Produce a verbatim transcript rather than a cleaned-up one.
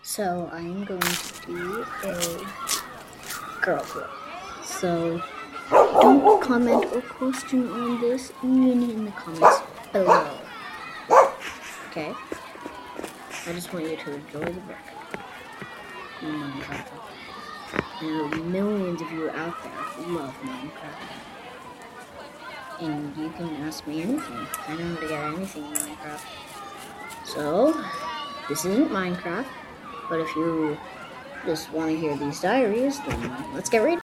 So I'm going to do a girl book. So don't comment or question on this even in the comments below. Okay? I just want you to enjoy the book. Minecraft. There are millions of you out there who love Minecraft. And you can ask me anything. I know how to get anything in Minecraft. So, this isn't Minecraft, but if you just want to hear these diaries, then let's get reading.